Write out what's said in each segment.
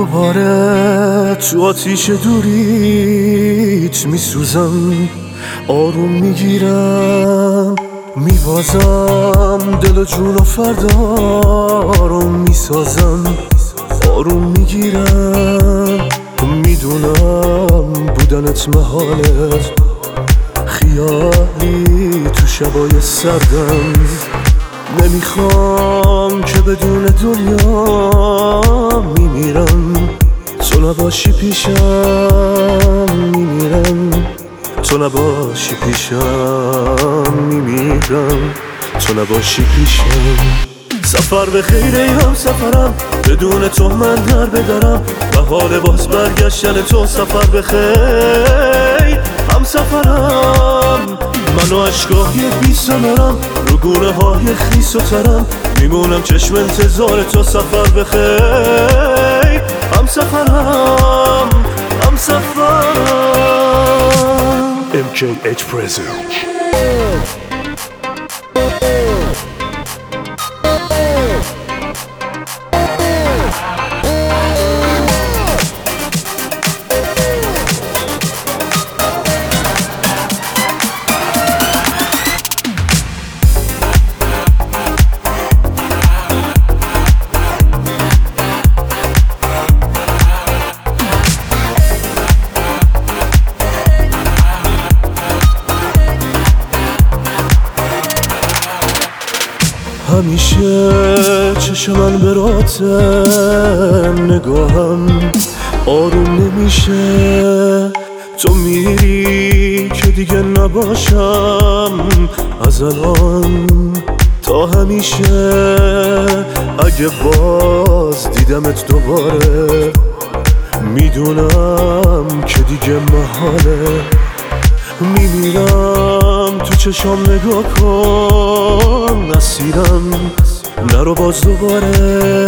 آره تو آتیش دوریت میسوزم، آروم میگیرم میبازم، دل و جون و فردا آروم میسازم، آروم میگیرم. میدونم بودنت محاله، خیالی تو شبای سردم، نمیخوام که بدون دنیا میمیرم. تو نباشی پیشم میمیرم، تو نباشی پیشم میمیرم، تو نباشی پیشم. سفر به خیر ای هم سفرم، بدون تو من در بدرم، و حال باز برگشتن تو. سفر به خیر هم سفرم، من و عشقای بی ثمرم، رو گونه های خیس و ترم، میمونم چشم انتظار تو. سفر به خیر هم سفرم، هم سفرم. MKH present. همیشه چشم من براته، نگاهم آروم نمیشه. تو میری که دیگه نباشم، از الان تا همیشه. اگه باز دیدمت دوباره، میدونم که دیگه محاله. میمیرم تو چشام نگاه کن، اسیرم نرو باز دوباره،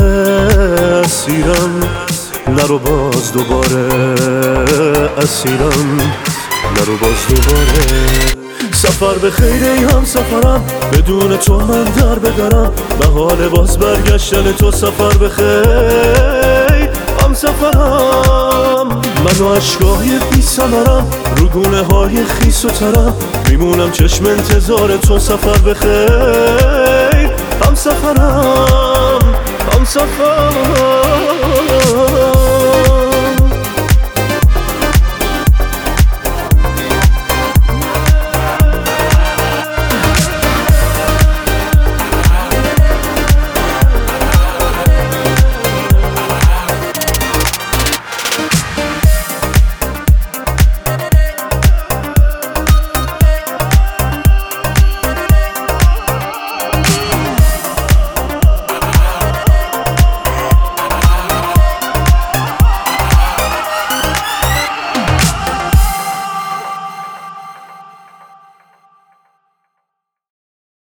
اسیرم نرو باز دوباره، اسیرم نرو باز دوباره. سفر به خیر ای هم سفرم، بدون تو من در بدرم، به حال باز برگشتن تو. سفر به خیر هم سفرم، من و عشقای بی ثمرم، رو گونه های خیس و ترم، میمونم چشم انتظار تو. سفر به خیر هم سفرم، هم سفرم.